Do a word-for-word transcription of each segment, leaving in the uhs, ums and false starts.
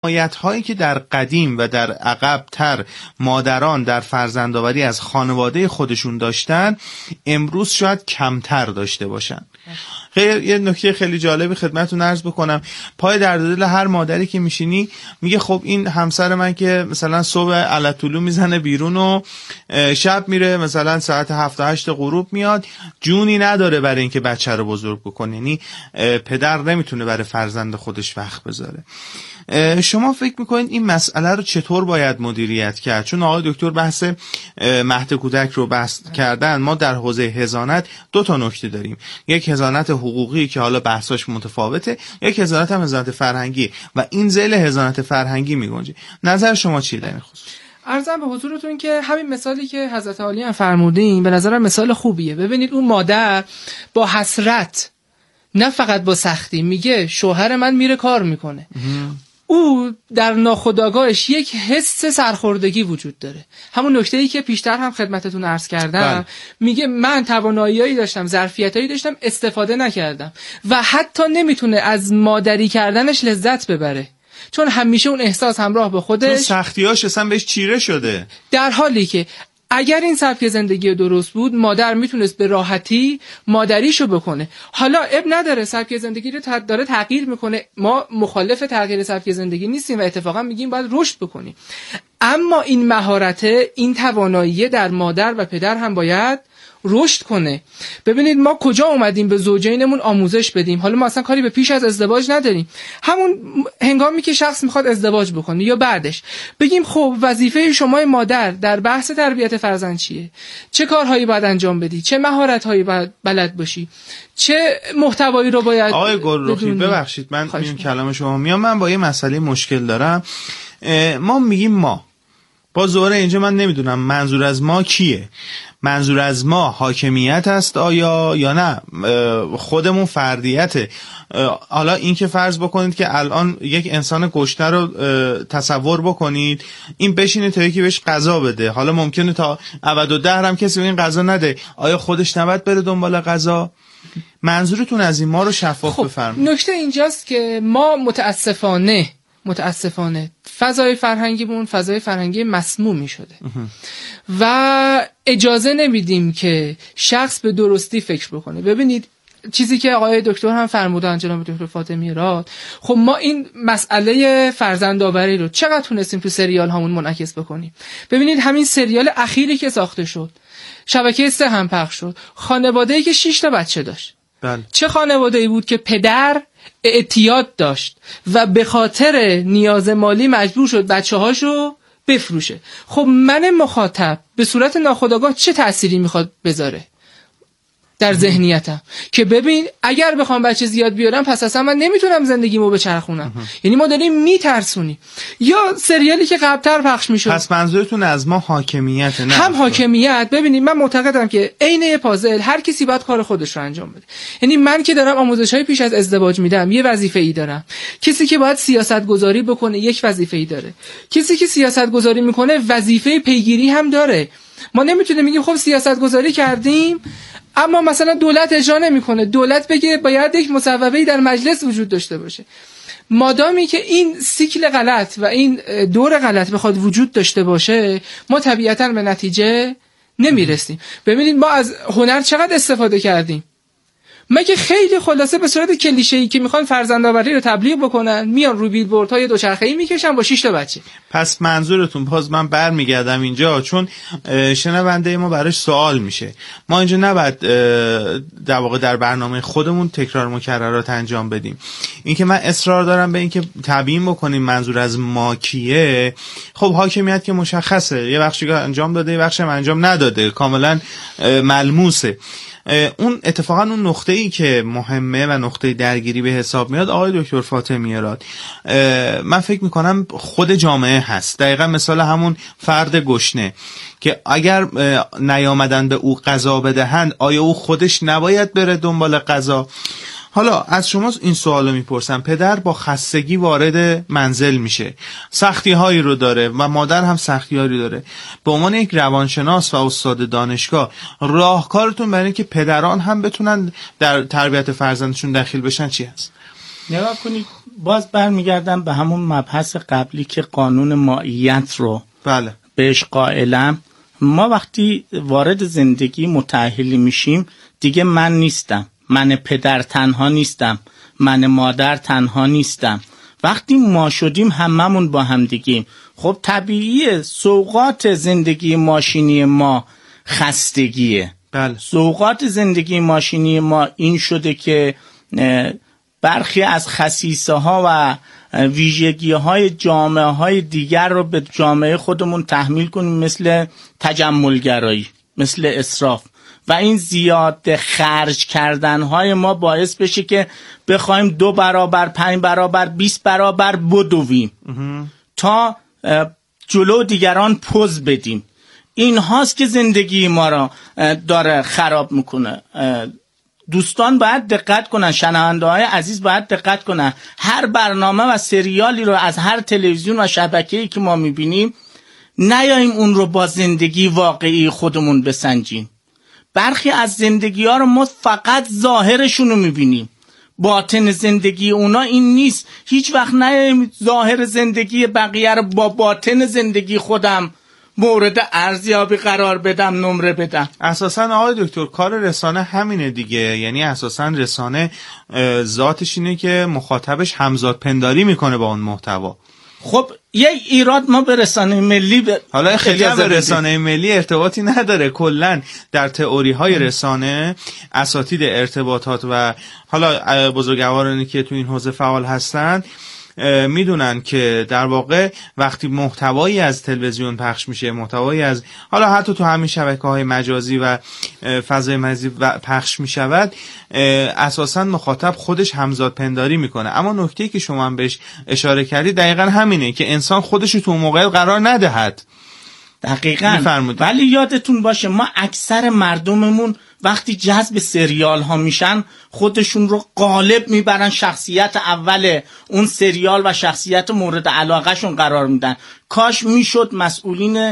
حمایت هایی که در قدیم و در عقب تر مادران در فرزندآوری از خانواده خودشون داشتن امروز شاید کمتر داشته باشن. خیلی یه نکته خیلی جالبی خدمتتون عرض بکنم، پای درد دل هر مادری که میشینی میگه خب این همسر من که مثلا صبح علطولو میزنه بیرون و شب میره مثلا ساعت هفت هشت غروب میاد، جونی نداره برای اینکه بچه رو بزرگ بکنه، یعنی پدر نمیتونه برای فرزند خودش وقت بذاره. شما فکر میکنید این مسئله رو چطور باید مدیریت کرد؟ چون آقای دکتر بحث مهد کودک رو بحث کردن، ما در حوزه حضانت دو تا نکته داریم، یک حضانت حقوقی که حالا بحثاش متفاوته، یک حضانت هم حضانت فرهنگی و این ذیل حضانت فرهنگی میگنجه. نظر شما چیه در این خصوص؟ عرضم به حضورتون که همین مثالی که حضرت عالی هم فرمودین به نظرم مثال خوبیه. ببینید اون مادر با حسرت نه فقط با سختی میگه شوهر من میره کار میکنه، او در ناخودآگاهش یک حس سرخوردگی وجود داره. همون نکته‌ای که پیشتر هم خدمتتون عرض کردم بل. میگه من توانایی‌هایی داشتم، ظرفیتایی داشتم، استفاده نکردم و حتی نمیتونه از مادری کردنش لذت ببره چون همیشه اون احساس همراه با خودش، چون سختیاش اصلا بهش چیره شده، در حالی که اگر این سبک زندگی درست بود مادر میتونست به راحتی مادریشو بکنه. حالا اب نداره سبک زندگی رو داره تغییر میکنه، ما مخالف تغییر سبک زندگی نیستیم و اتفاقا میگیم باید رشد بکنیم، اما این مهارت، این توانایی در مادر و پدر هم باید رشد کنه. ببینید ما کجا اومدیم به زوجینمون آموزش بدیم، حالا ما اصلا کاری به پیش از ازدواج نداریم، همون هنگامی که شخص میخواد ازدواج بکنه یا بعدش بگیم خب وظیفه شما مادر در بحث تربیت فرزند چیه، چه کارهایی باید انجام بدی، چه مهارت‌هایی باید بلد باشی، چه محتوایی رو باید. آقای گلرخی ببخشید من میون کلام شما میام، من با یه مسئله مشکل دارم. ما میگیم ما با زوره اینجا، من نمیدونم منظور از ما کیه، منظور از ما حاکمیت است آیا یا نه خودمون فردیته؟ حالا این که فرض بکنید که الان یک انسان کشته رو تصور بکنید، این بشینه تا یکی بهش قضا بده، حالا ممکنه تا ابد و دهر هم کسی به این قضا نده، آیا خودش نباید بره دنبال قضا؟ منظورتون از این ما رو شفاف خب بفرمایید. نکته اینجاست که ما متاسفانه متاسفانه فضای فرهنگیمون فضای فرهنگی مسمومی شده و اجازه نمیدیم که شخص به درستی فکر بکنه. ببینید چیزی که آقای دکتر هم فرمودن، جناب دکتر فاطمی راد، خب ما این مسئله فرزندآوری رو چقدر تونستیم تو سریال هامون منعکس بکنیم. ببینید همین سریال اخیری که ساخته شد، شبکه سه هم پخش شد، خانواده‌ای که شش تا بچه داشت. بله. چه خانواده‌ای بود که پدر اعتیاد داشت و به خاطر نیاز مالی مجبور شد بچه‌هاشو بفروشه. خب من مخاطب به صورت ناخودآگاه چه تأثیری میخواد بذاره در ذهنیتم که ببین اگر بخوام بچه زیاد بیارم پس اصلا من نمیتونم زندگیمو بچرخونم. یعنی ما داریم میترسونیم. یا سریالی که قبلتر پخش میشد. پس منظورتون از ما حاکمیت؟ نه هم حاکمیت. ببینید من معتقدم که عین پازل هر کسی باید کار خودش رو انجام بده. یعنی من که دارم آموزش‌های پیش از ازدواج میدم یه وظیفه‌ای دارم، کسی که باید سیاست گذاری بکنه یک وظیفه‌ای داره، کسی که سیاست گذاری میکنه وظیفه پیگیری هم داره. ما نمیتونیم بگیم خب سیاست گذاری کردیم اما مثلا دولت اجرا نمیکنه، دولت بگه باید یک مصوبه‌ای در مجلس وجود داشته باشه. مادامی که این سیکل غلط و این دور غلط بخواد وجود داشته باشه ما طبیعتاً به نتیجه نمیرسیم. ببینید ما از هنر چقدر استفاده کردیم. مگه خیلی خلاصه به صورت کلیشه‌ای که میخوان فرزندآوری رو تبلیغ بکنن میان رو بیلبوردهای دوچرخه‌ای میکشن با شش تا بچه. پس منظورتون، باز من برمیگردم اینجا چون شنونده ما براش سوال میشه، ما اینجا نباید در واقع در برنامه خودمون تکرار مکررات انجام بدیم. اینکه من اصرار دارم به اینکه تبیین بکنیم منظور از ما کیه، خب حاکمیت که مشخصه، یه بخشی انجام داده یه بخشی انجام نداده، کاملا ملموسه. اون اتفاقا اون نقطه‌ای که مهمه و نقطه درگیری به حساب میاد آقای دکتر فاطمی راد، من فکر میکنم خود جامعه هست. دقیقا مثال همون فرد گشنه که اگر نیامدن به او غذا بدهند آیا او خودش نباید بره دنبال غذا؟ حالا از شما این سوالو میپرسم، پدر با خستگی وارد منزل میشه، سختی هایی رو داره و مادر هم سختی هایی داره، به عنوان یک روانشناس و استاد دانشگاه راهکارتون برای اینکه پدران هم بتونن در تربیت فرزندشون دخیل بشن چی هست؟ نگاه کنید، باز برمیگردم به همون مبحث قبلی که قانون مائیت رو بله بهش قائلم. ما وقتی وارد زندگی متأهلی میشیم دیگه من نیستم، من پدر تنها نیستم، من مادر تنها نیستم. وقتی ما شدیم هممون با هم دیگیم. خب طبیعیه سوغات زندگی ماشینی ما خستگیه. بله. سوغات زندگی ماشینی ما این شده که برخی از خصیصه ها و ویژگی های جامعه های دیگر رو به جامعه خودمون تحمیل کنیم، مثل تجملگرایی، مثل اسراف، و این زیاد خرج کردن های ما باعث بشه که بخوایم دو برابر، پنج برابر، بیست برابر بدویم تا جلو دیگران پوز بدیم. این هاست که زندگی ما را داره خراب میکنه. دوستان باید دقت کنن، شنونده های عزیز باید دقت کنن، هر برنامه و سریالی رو از هر تلویزیون و شبکه‌ای که ما میبینیم نیاییم اون رو با زندگی واقعی خودمون بسنجیم. برخی از زندگی ها رو ما فقط ظاهرشون رو میبینیم، باطن زندگی اونا این نیست. هیچ وقت نیاییم ظاهر زندگی بقیه رو با باطن زندگی خودم مورد ارزیابی قرار بدم، نمره بدم. اساسا آقای دکتر کار رسانه همینه دیگه، یعنی اساسا رسانه ذاتش اینه که مخاطبش همزاد پنداری میکنه با اون محتوا. خب یه ایراد ما به رسانه ملی ب... حالا خیلی هم به رسانه ملی ارتباطی نداره. کلن در تئوری های رسانه اساتید ارتباطات و حالا بزرگوارانی که تو این حوزه فعال هستن میدونن که در واقع وقتی محتوایی از تلویزیون پخش میشه، محتوایی از حالا حتی تو همین شبکه‌های مجازی و فضای مجازی پخش میشود، اساسا مخاطب خودش همزاد پنداری میکنه. اما نکته‌ای که شما هم بهش اشاره کردید دقیقاً همینه که انسان خودش رو تو موقع قرار ندهد. دقیقاً. ولی یادتون باشه ما اکثر مردممون وقتی جذب سریال ها میشن خودشون رو غالب میبرن، شخصیت اول اون سریال و شخصیت مورد علاقه شون قرار میدن. کاش میشد مسئولین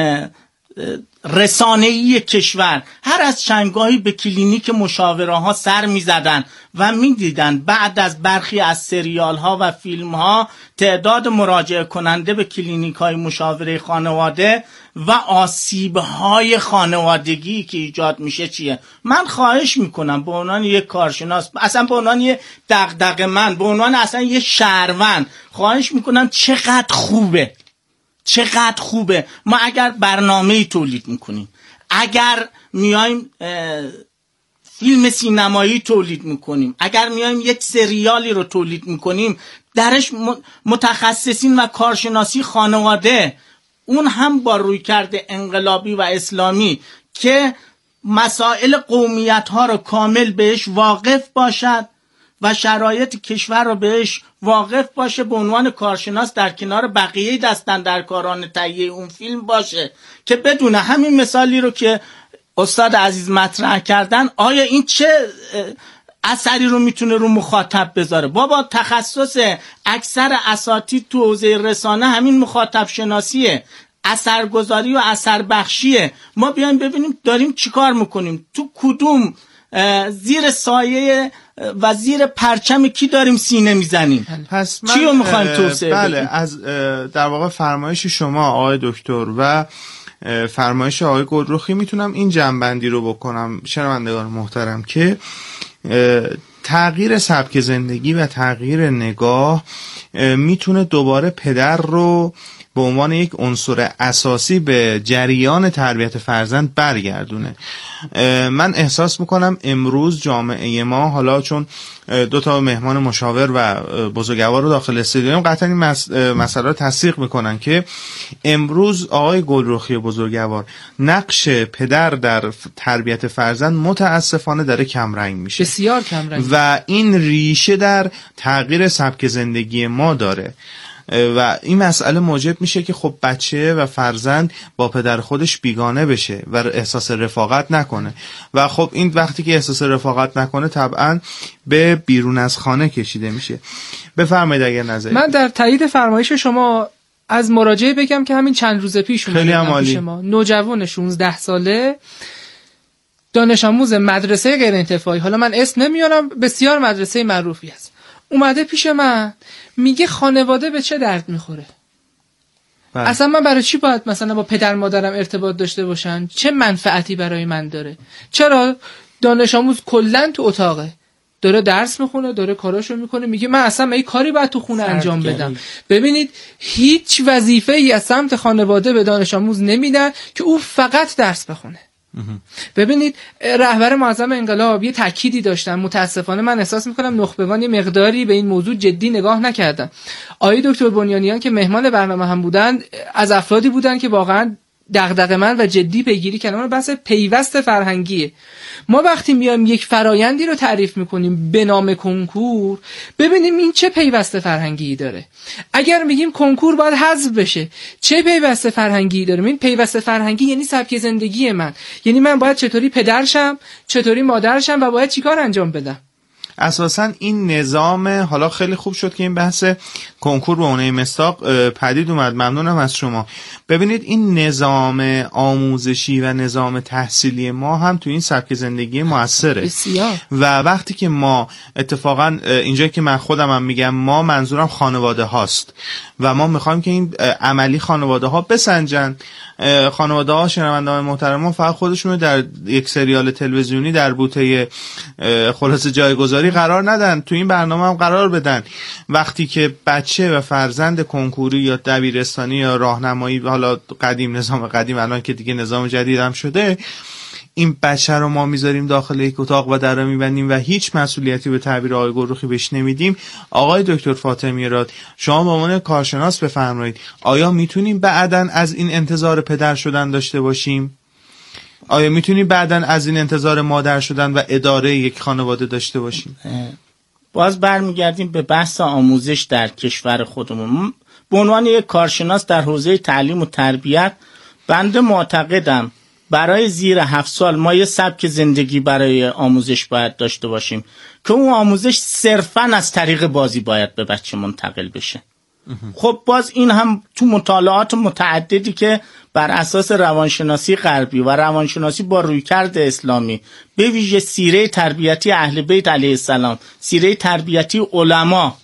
رسانه‌ای کشور هر از چندگاهی به کلینیک مشاوره ها سر میزدن و میدیدن بعد از برخی از سریال ها و فیلم ها تعداد مراجعه کننده به کلینیک های مشاوره خانواده و آسیب های خانوادگی که ایجاد میشه چیه. من خواهش میکنم به عنوان یک کارشناس، اصلا به عنوان یک دغدغه من، به عنوان اصلا یک شهروند، خواهش میکنم چقدر خوبه چقدر خوبه ما اگر برنامه‌ای تولید میکنیم، اگر میایم فیلم سینمایی تولید میکنیم، اگر میایم یک سریالی رو تولید میکنیم درش متخصصین و کارشناسی خانواده، اون هم با رویکرد انقلابی و اسلامی که مسائل قومیت ها رو کامل بهش واقف باشد و شرایط کشور رو بهش واقف باشه، به عنوان کارشناس در کنار بقیه دستن در کاران تهیه اون فیلم باشه، که بدونه همین مثالی رو که استاد عزیز مطرح کردن آیا این چه اثری رو میتونه رو مخاطب بذاره. بابا تخصص اکثر اساتید تو حوزه رسانه همین مخاطب شناسیه، اثرگذاری و اثر بخشیه. ما بیایم ببینیم داریم چیکار میکنیم، تو کدوم زیر سایه و زیر پرچم کی داریم سینه میزنیم، پس چی رو میخوایم توسعه بله بدیم. از در واقع فرمایش شما آقای دکتر و فرمایش آقای گلرخی میتونم این جنبندی رو بکنم شنوندگان محترم که تغییر سبک زندگی و تغییر نگاه میتونه دوباره پدر رو به عنوان یک عنصر اساسی به جریان تربیت فرزند برگردونه. من احساس میکنم امروز جامعه ما، حالا چون دو تا مهمان مشاور و بزرگوار رو داخل استودیوم قطعا این مسئله رو تصدیق میکنن که امروز آقای گلرخی بزرگوار نقش پدر در تربیت فرزند متاسفانه داره کمرنگ میشه، بسیار کمرنگ، و این ریشه در تغییر سبک زندگی ما داره و این مسئله موجب میشه که خب بچه و فرزند با پدر خودش بیگانه بشه و احساس رفاقت نکنه و خب این وقتی که احساس رفاقت نکنه طبعا به بیرون از خانه کشیده میشه. بفرمایید اگر نظری. من در تایید فرمایش شما از مراجعه بگم که همین چند روز پیش خیلی عالی ما نوجوان شانزده ساله دانش آموز مدرسه غیر انتفاعی، حالا من اسم نمیارم، بسیار مدرسه معروفی است، اومده پیش من میگه خانواده به چه درد میخوره؟ بله. اصلا من برای چی باید مثلا با پدر مادرم ارتباط داشته باشن؟ چه منفعتی برای من داره؟ چرا دانش آموز کلا تو اتاقه، داره درس میخونه، داره کاراشو میکنه، میگه من اصلا این کاری باید تو خونه انجام بدم. ببینید هیچ وظیفه‌ای از سمت خانواده به دانش آموز نمیدن که او فقط درس بخونه. ببینید رهبر معظم انقلاب یه تأکیدی داشتن، متاسفانه من احساس میکنم نخبگان یه مقداری به این موضوع جدی نگاه نکردن. آقای دکتر بنیانیان که مهمان برنامه هم بودن، از افرادی بودن که واقعا دغدغه‌مند و جدی پیگیری کردن. اون بحث پیوست فرهنگیه. ما وقتی میایم یک فرایندی رو تعریف میکنیم به نام کنکور، ببینیم این چه پیوست فرهنگی داره. اگر میگیم کنکور باید حذف بشه، چه پیوست فرهنگی داره؟ این پیوست فرهنگی یعنی سبک زندگی من، یعنی من باید چطوری پدرشم، چطوری مادرشم و باید چیکار انجام بدم. اساسا این نظام، حالا خیلی خوب شد که این بحث کنکور به عنوان مصداق پدید اومد، ممنونم از شما. ببینید این نظام آموزشی و نظام تحصیلی ما هم تو این سبک زندگی موثره بسیار. و وقتی که ما اتفاقا اینجا که من خودم هم میگم ما، منظورم خانواده هاست و ما میخوایم که این عملی خانواده ها بسنجن. خانواده ها، شنوندگان محترم، فقط خودشونو در یک سریال تلویزیونی در بوته خلاصه جایگذاری قرار ندن، تو این برنامه هم قرار بدن. وقتی که بچه و فرزند کنکوری یا دبیرستانی یا راهنمایی، حالا قدیم نظام قدیم، الان که دیگه نظام جدید هم شده، این بچه رو ما میذاریم داخل یک اتاق و در رو میبندیم و هیچ مسئولیتی به تعبیر آقای گروخی بهش نمیدیم. آقای دکتر فاطمی راد، شما به عنوان کارشناس بفرمایید، آیا میتونیم بعداً از این انتظار پدر شدن داشته باشیم؟ آیا میتونیم بعداً از این انتظار مادر شدن و اداره یک خانواده داشته باشیم؟ باز برمیگردیم به بحث آموزش در کشور خودمون. به عنوان یک کارشناس در حوزه تعلیم و تربیت، بنده معتقدم برای زیر هفت سال ما یه سبک زندگی برای آموزش باید داشته باشیم که اون آموزش صرفاً از طریق بازی باید به بچه منتقل بشه. خب باز این هم تو مطالعات متعددی که بر اساس روانشناسی غربی و روانشناسی با رویکرد اسلامی، به ویژه سیره تربیتی اهل بیت علیه السلام، سیره تربیتی علما،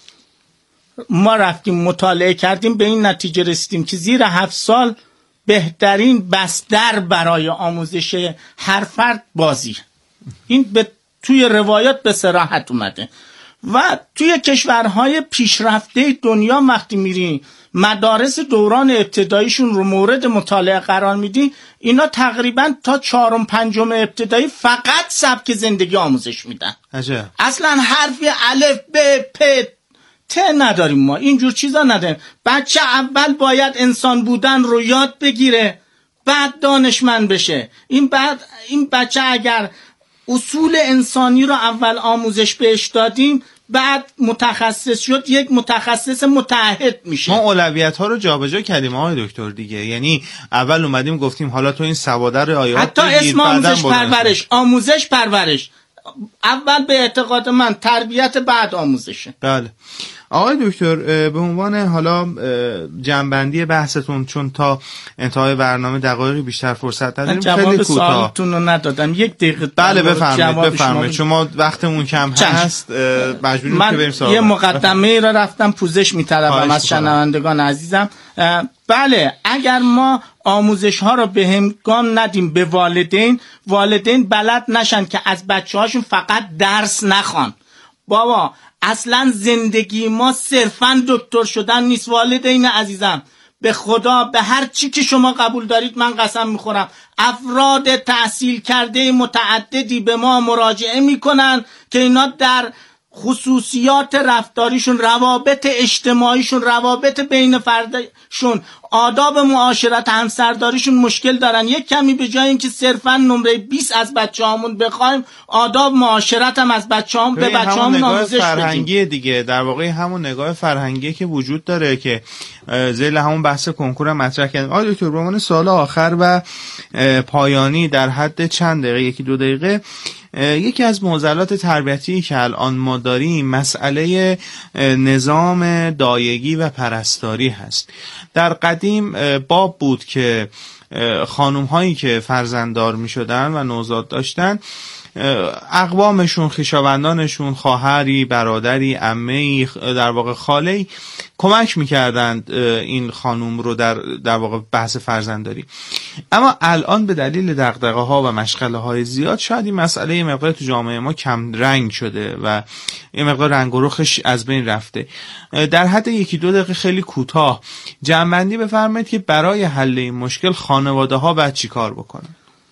ما رفتیم مطالعه کردیم، به این نتیجه رسیدیم که زیر هفت سال بهترین بستر برای آموزش هر فرد بازی. این به توی روایات به صراحت اومده و توی کشورهای پیشرفته دنیا وقتی میری مدارس دوران ابتداییشون رو مورد مطالعه قرار میدی، اینا تقریبا تا چهارم پنجم ابتدایی فقط سبک زندگی آموزش میدن. عجب. اصلا حرفی الف ب پ ت نداریم، ما اینجور چیزا نداریم. بچه اول باید انسان بودن رو یاد بگیره، بعد دانشمند بشه. این بعد این بچه اگر اصول انسانی رو اول آموزش بهش دادیم، بعد متخصص شد، یک متخصص متعهد میشه. ما اولویت ها رو جابجا کردیم آقای دکتر دیگه، یعنی اول اومدیم گفتیم حالا تو این سوادر رو آیات حتی اسم آموزش پرورش، آموزش پرورش، اول به اعتقاد من تربیت بعد آموزشه. بله آقای دکتر، به عنوان حالا جنبندی بحثتون، چون تا انتهای برنامه دقایقی بیشتر فرصت نداریم، خیلی کوتاه. جواب سوالتون رو ندادم، یک دقیقه. بله بفرمایید بفرمایید، شما وقتمون کم هست، مجبوریم که بریم سراغ. من یه مقدمه را رفتم پوزش می‌طلبم از شنوندگان عزیزم. بله، اگر ما آموزش ها رو به هنگام ندیم به والدین، والدین بلد نشن که از بچه هاشون فقط درس نخوان. بابا اصلا زندگی ما صرفا دکتر شدن نیست. والدین عزیزم، به خدا به هر چی که شما قبول دارید من قسم میخورم، افراد تحصیل کرده متعددی به ما مراجعه میکنن که اینا در خصوصیات رفتاریشون، روابط اجتماعیشون، روابط بین فردشون، آداب معاشرت همسرداریشون مشکل دارن. یک کمی به جای اینکه صرفا نمره بیست از بچه‌هامون بخوایم، آداب معاشرت هم از بچه‌هام به بچه‌هامون آموزش بدیم. فرهنگی دیگه، در واقع همون نگاه فرهنگی که وجود داره که ذیل همون بحث کنکور مطرح کردیم. آقای دکتر، به عنوان سوال آخر و پایانی در حد چند دقیقه، یکی دو دقیقه، یکی از معضلات تربیتی که الان ما داریم مسئله نظام دایگی و پرستاری هست. در قدیم باب بود که خانم هایی که فرزنددار می شدن و نوزاد داشتن اقوامشون، خویشاوندانشون، خواهری، برادری، عمه‌ای، در واقع خاله‌ای کمک میکردند این خانوم رو در در واقع بحث فرزندداری. اما الان به دلیل دغدغه‌ها و مشغله‌های زیاد شاید این مسئله یه مقدار تو جامعه ما کم رنگ شده و یه مقدار رنگ و رخش از بین رفته. در حد یکی دو دقیقه خیلی کوتاه جمع‌بندی بفرمایید که برای حل این مشکل خانواده‌ها باید چی کار بکنن؟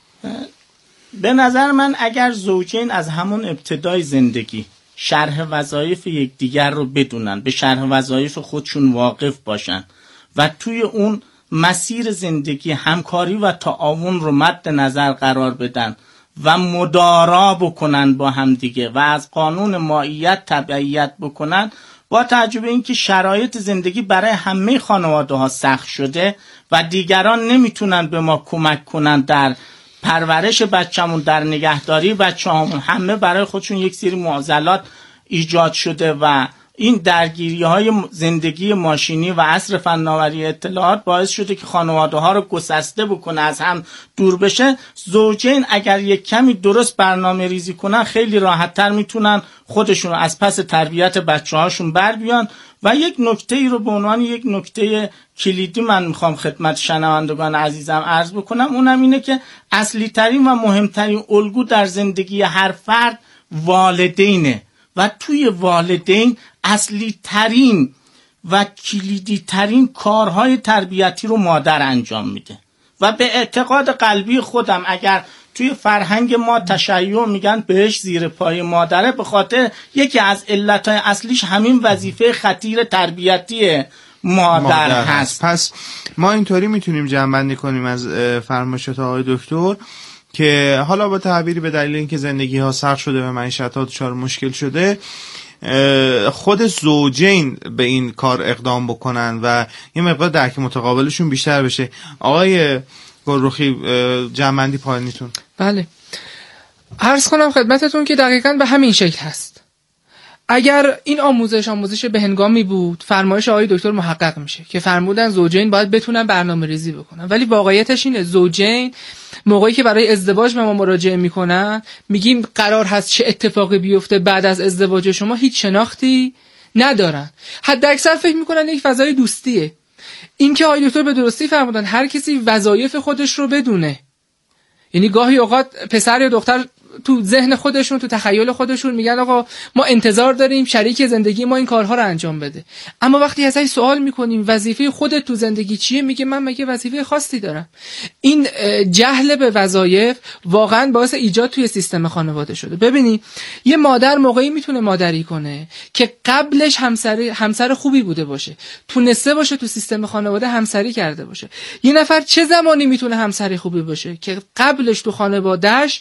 به نظر من اگر زوجین از همون ابتدای زندگی شرح وظایف یکدیگر رو بدونن، به شرح وظایف خودشون واقف باشن و توی اون مسیر زندگی همکاری و تعاون رو مد نظر قرار بدن و مدارا بکنن با همدیگه و از قانون مائیت تبعیت بکنن، با توجه به اینکه شرایط زندگی برای همه خانواده ها سخت شده و دیگران نمیتونن به ما کمک کنن در پرورش بچه‌مون، در نگهداری بچه‌هامون، همه برای خودشون یک سری معضلات ایجاد شده و این درگیری‌های زندگی ماشینی و عصر فناوری اطلاعات باعث شده که خانواده‌ها رو گسسته بکنه، از هم دور بشه. زوجین اگر یک کمی درست برنامه ریزی کنن خیلی راحت‌تر میتونن خودشون رو از پس تربیت بچه‌هاشون بر بیان. و یک نکته ای رو به عنوان یک نکته کلیدی من میخوام خدمت شنوندگان عزیزم عرض بکنم، اونم اینه که اصلی ترین و مهمترین الگو در زندگی هر فرد والدینه و توی والدین اصلی ترین و کلیدی ترین کارهای تربیتی رو مادر انجام میده. و به اعتقاد قلبی خودم اگر توی فرهنگ ما تشیع میگن بهش زیر پای مادره، به خاطر یکی از علتهای اصلیش همین وظیفه خطیر تربیتی مادر, مادر هست. پس ما اینطوری میتونیم جمع‌بندی کنیم از فرمایشات آقای دکتر که حالا با تعبیری به دلیل اینکه زندگی ها سخت شده و معیشت ها دچار مشکل شده، خود زوجین به این کار اقدام بکنن و یه مقدار درک متقابلشون بیشتر بشه. آقای گلرخی، جمع‌بندی پایانیتون. بله، عرض کنم خدمتتون که دقیقاً به همین شکل هست. اگر این آموزش آموزش به هنگامی بود، فرمایش آقای دکتر محقق میشه که فرمودن زوجین باید بتونن برنامه ریزی بکنن، ولی واقعیتش اینه زوجین موقعی که برای ازدواج به ما مراجعه میکنن میگیم قرار هست چه اتفاقی بیفته بعد از ازدواج شما، هیچ شناختی ندارن، حد اکثر فکر میکنن یک فضای دوستیه. این که آقای دکتر به درستی فرمودن هر کسی وظایف خودش رو بدونه، یعنی گاهی اوقات پسر یا دختر تو ذهن خودشون، تو تخیل خودشون میگن آقا ما انتظار داریم شریک زندگی ما این کارها رو انجام بده، اما وقتی ازش سوال میکنیم وظیفه خودت تو زندگی چیه، میگه من مگه وظیفه خاصی دارم. این جهل به وظایف واقعا باعث ایجاد توی سیستم خانواده شده. ببینی یه مادر موقعی میتونه مادری کنه که قبلش همسر همسر خوبی بوده باشه، تونسته باشه تو سیستم خانواده همسری کرده باشه. یه نفر چه زمانی میتونه همسری خوبی باشه که قبلش تو خانواده‌اش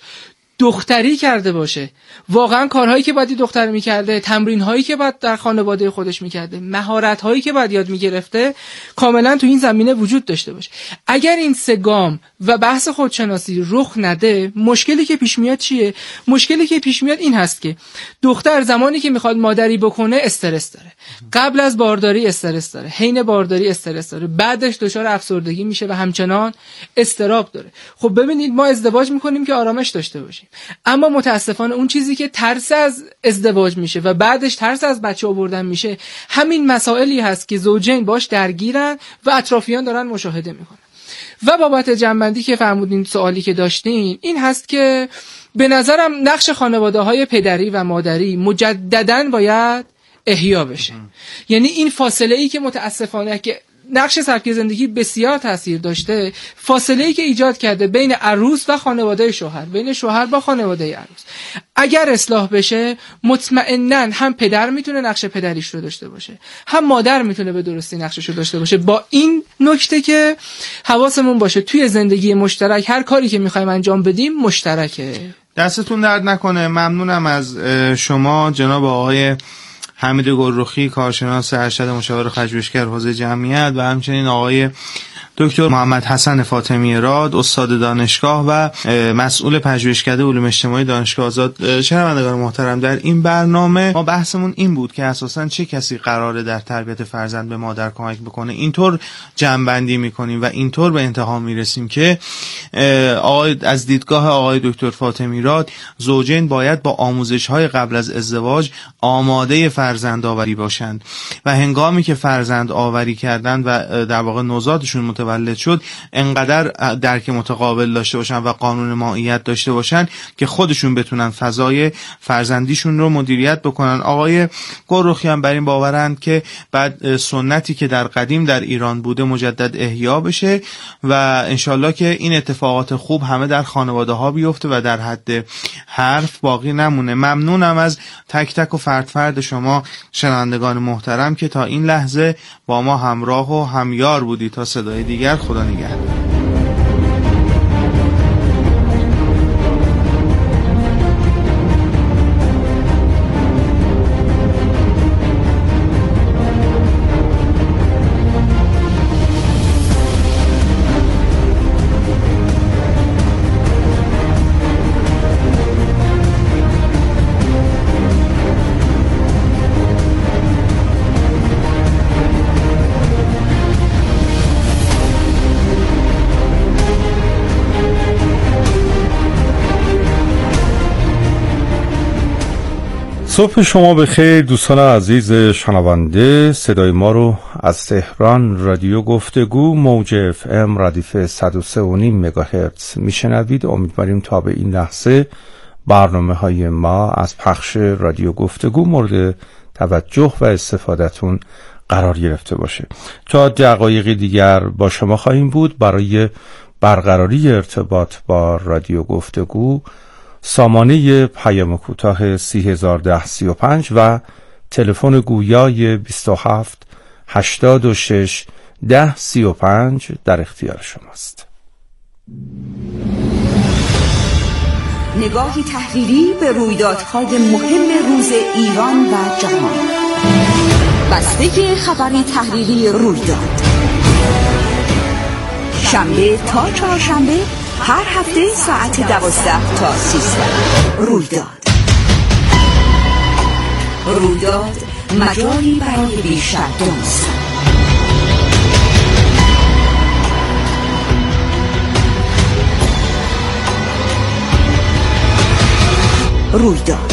دختری کرده باشه، واقعا کارهایی که باید دختر میکرده، تمرینهایی که باید در خانواده خودش میکرده، مهارتهایی که باید یاد میگرفته کاملا تو این زمینه وجود داشته باشه. اگر این سه گام و بحث خودشناسی رخ نده، مشکلی که پیش میاد چیه؟ مشکلی که پیش میاد این هست که دختر زمانی که میخواد مادری بکنه استرس داره، قبل از بارداری استرس داره، حین بارداری استرس داره، بعدش دچار افسردگی میشه و همچنان اضطراب داره. خب ببینید ما ازدواج میکنیم که آرامش داشته باشیم، اما متاسفانه اون چیزی که ترس از ازدواج میشه و بعدش ترس از بچه آوردن میشه، همین مسائلی هست که زوجین باش درگیرن و اطرافیان دارن مشاهده میکنن. و بابت جنبندی که فرمودین، سوالی که داشتین این هست که به نظرم نقش خانواده‌های پدری و مادری مجدداً باید احیا بشه. یعنی این فاصله ای که متاسفانه که نقش سبک زندگی بسیار تاثیر داشته، فاصله ای که ایجاد کرده بین عروس و خانواده شوهر، بین شوهر با خانواده عروس، اگر اصلاح بشه مطمئناً هم پدر میتونه نقش پدریش رو داشته باشه، هم مادر میتونه به درستی نقشش رو داشته باشه. با این نکته که حواسمون باشه توی زندگی مشترک هر کاری که میخوایم انجام بدیم مشترکه. دستتون درد نکنه. ممنونم از شما جناب آقای حمید گلرخی، کارشناس ارشد مشاور پژوهشگر حوزه جمعیت، و همچنین آقای دکتر محمد حسن فاطمی راد، استاد دانشگاه و مسئول پژوهشکده علوم اجتماعی دانشگاه آزاد. شنوندگان محترم، در این برنامه ما بحثمون این بود که اساساً چه کسی قراره در تربیت فرزند به مادر کمک بکنه. اینطور جمع‌بندی می‌کنیم و اینطور به انتها میرسیم که آقای از دیدگاه آقای دکتر فاطمی راد، زوجین باید با آموزش‌های قبل از ازدواج آماده فرزند آوری باشند و هنگامی که فرزند آوری کردند و در واقع نوزادشون متولد شد، انقدر درک متقابل داشته باشن و قانون مائیت داشته باشن که خودشون بتونن فضای فرزندیشون رو مدیریت بکنن. آقای گلرخیان بر این باورند که بعد سنتی که در قدیم در ایران بوده مجدد احیا بشه و انشالله که این اتفاقات خوب همه در خانواده ها بیفته و در حد حرف باقی نمونه. ممنونم از تک تک و فرد فرد شما شنوندگان محترم که تا این لحظه با ما همراه و همیار بودی. تا صدای دیگر، خدا نگهدار. صبح شما بخیر دوستان عزیز شنونده. صدای ما رو از تهران رادیو گفتگو موج اف ام ردیف صد و سه و نیم مگاهرتز میشنوید. امیدواریم تا به این لحظه برنامه های ما از پخش رادیو گفتگو مورد توجه و استفادهتون قرار گرفته باشه. تا دقایقی دیگر با شما خواهیم بود. برای برقراری ارتباط با رادیو گفتگو سامانه پیام کوتاه سی هزار و ده سی و پنج و تلفن گویای بیست و هفت هشتاد و شش ده سی و پنج در اختیار شماست. نگاهی تحلیلی به رویدادهای مهم روز ایران و جهان. بسته خبری تحلیلی رویداد شنبه تا چهارشنبه هر هفته ساعت دوازده تا سیزده. رویداد رویداد مجالی برای بیشتر دانستن. رویداد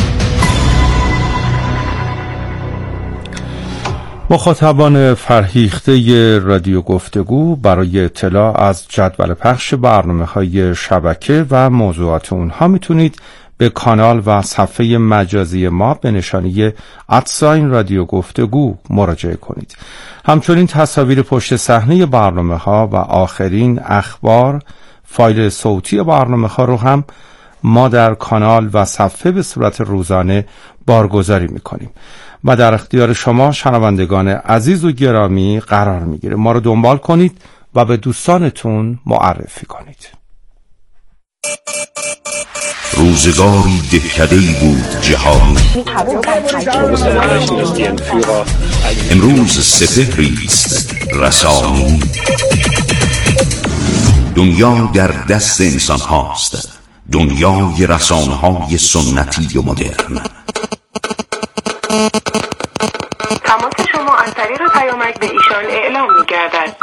مخاطبان فرهیخته رادیو گفتگو برای اطلاع از جدول پخش برنامه‌های شبکه و موضوعات اونها میتونید به کانال و صفحه مجازی ما به نشانی ادساین رادیو گفتگو مراجعه کنید. همچنین تصاویر پشت صحنه برنامه‌ها و آخرین اخبار، فایل صوتی برنامه‌ها رو هم ما در کانال و صفحه به صورت روزانه بارگذاری میکنیم و در اختیار شما شنوندگان عزیز و گرامی قرار میگیره. ما رو دنبال کنید و به دوستانتون معرفی کنید. روزگاری دهکده‌ای بود جهان، امروز سپهری است رسانی. دنیا در دست انسان هاست، دنیای رسانه های سنتی و مدرن. تماس شما از طریق پیامک به ایشان اعلام می گردد.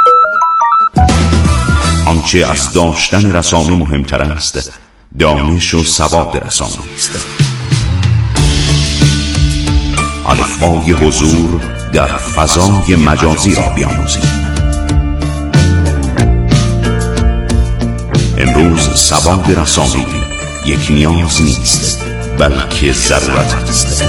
آنچه از داشتن رسانه مهمتر است، دانش و سواد رسانه است. الفبای حضور در فضای مجازی را بیاموزید. امروز سواد رسانه‌ای یک نیاز نیست، بلکه ضرورت است.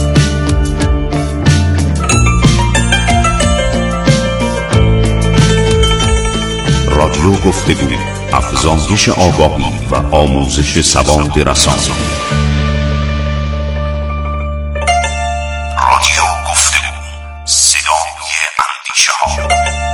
رادیو گفتگو، افزایش آگاهی و آموزش سواد رسانه‌ای. رادیو گفتگو، صدای اندیشه ها.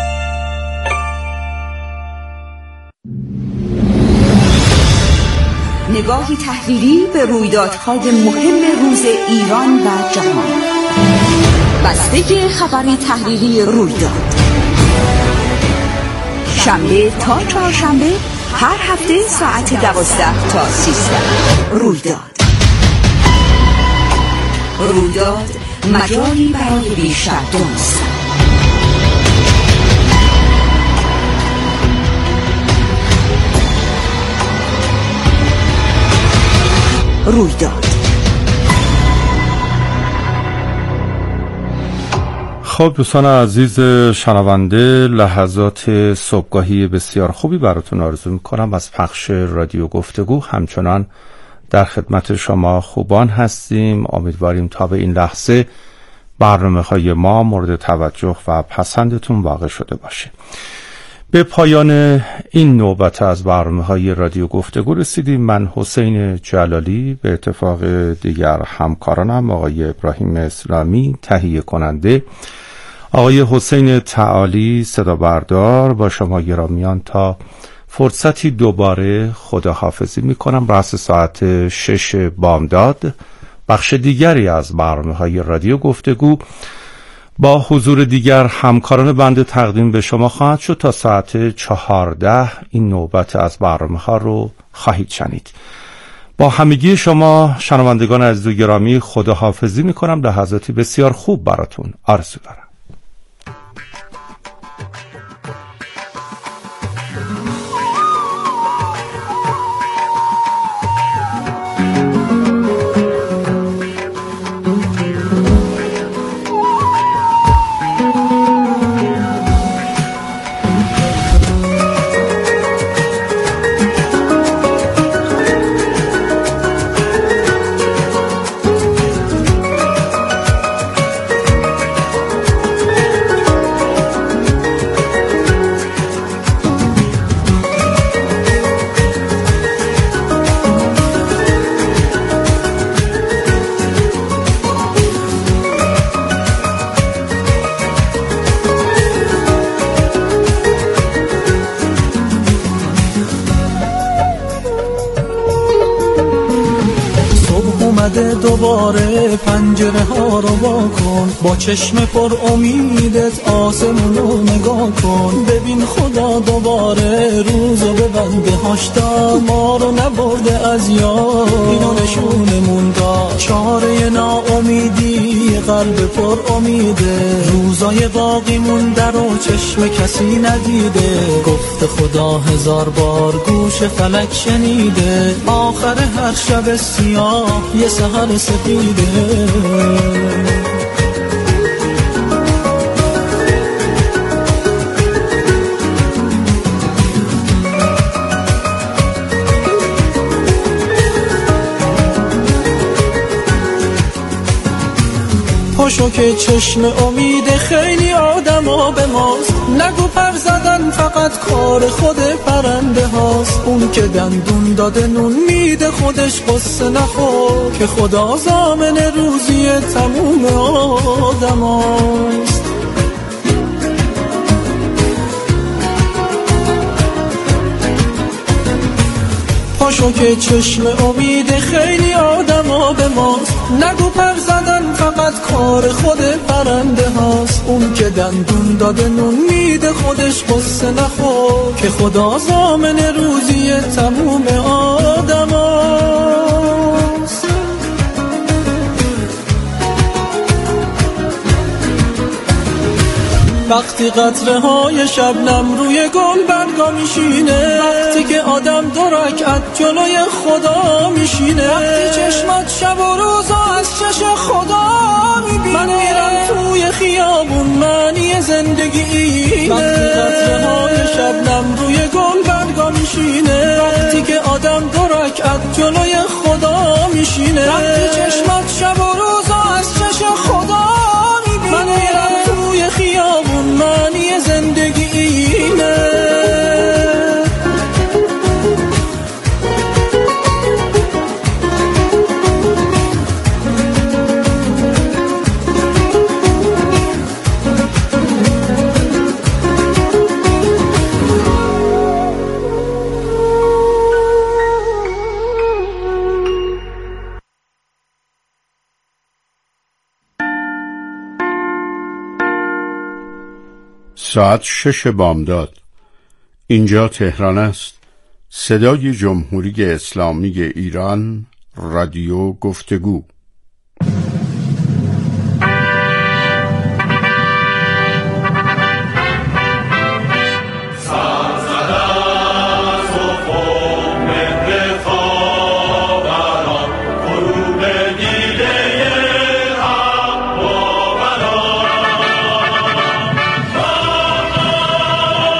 نگاهی تحلیلی به رویدادهای مهم روز ایران و جهان. بسته خبری تحلیلی رویداد شنبه تا چهارشنبه هر هفته ساعت دوازده تا سیزده. رویداد. رویداد مجالی برای بیشتر دونستن. رویداد. خب دوستان عزیز شنونده، لحظات صبحگاهی بسیار خوبی براتون آرزو میکنم از پخش رادیو گفتگو. همچنان در خدمت شما خوبان هستیم. امیدواریم تا به این لحظه برنامه‌های ما مورد توجه و پسندتون واقع شده باشه. به پایان این نوبت از برنامه‌های رادیو گفتگو رسیدیم. من حسین جلالی به اتفاق دیگر همکارانم آقای ابراهیم اسلامی تهیه کننده، آقای حسین تعالی صدا بردار، با شما گرامیان تا فرصتی دوباره خداحافظی میکنم. رأس ساعت شش بامداد بخش دیگری از برنامه‌های رادیو گفتگو با حضور دیگر همکاران بنده تقدیم به شما خواهد شد. تا ساعت چهارده این نوبت از برنامه‌ها رو خواهید شنید. با همگی شما شنوندگان عزیز و گرامی خداحافظی میکنم. لحظاتی بسیار خوب براتون آرزو دارم. دوباره پنجره ها رو وا کن، با چشم پر امیدت آسمون رو نگاه کن. ببین خدا دوباره روزو ببنده هاشتا، ما رو نبرده از یاد، اینو نشونمون داد. چاره ناامیدی قلب پر امیده، روزای باقی مونده رو چشم کسی ندیده. گفت خدا هزار بار گوش فلک شنیده، آخر هر شب سیاه یه سحر سپیده. پاشو که چشم امید خیلی آدم ها به ماست، نگو پر زدن فقط کار خود پرنده هاست. اون که دندون داده نون میده خودش قصه نخور، که خدا ضامن روزی تموم آدم هاست. پاشو که چشم امید خیلی آدم ها به ماست، نگو پر زدن فقط کار خود پرنده هاست. اون که دندون داده نون میده خودش قصه نخور، که خدا ضامن روزی تموم آدم هاست. وقتی قطره های شبنم روی گل برگا میشینه، وقتی که آدم دو رکعت جلوی خدا میشینه، وقتی چشمات شب و روزا از چش خدا میبینه. من میرم توی خیابون معنی زندگی اینه، وقتی قطره های شبنم روی گل برگا میشینه، وقتی که آدم دو رکعت جلوی خدا میشینه، وقتی چشمات شب و روزا از چش خدا میبینه. من میرم توی خیابون معنی زندگی اینه. ساعت شش بامداد. اینجا تهران است. صدای جمهوری اسلامی ایران، رادیو گفتگو.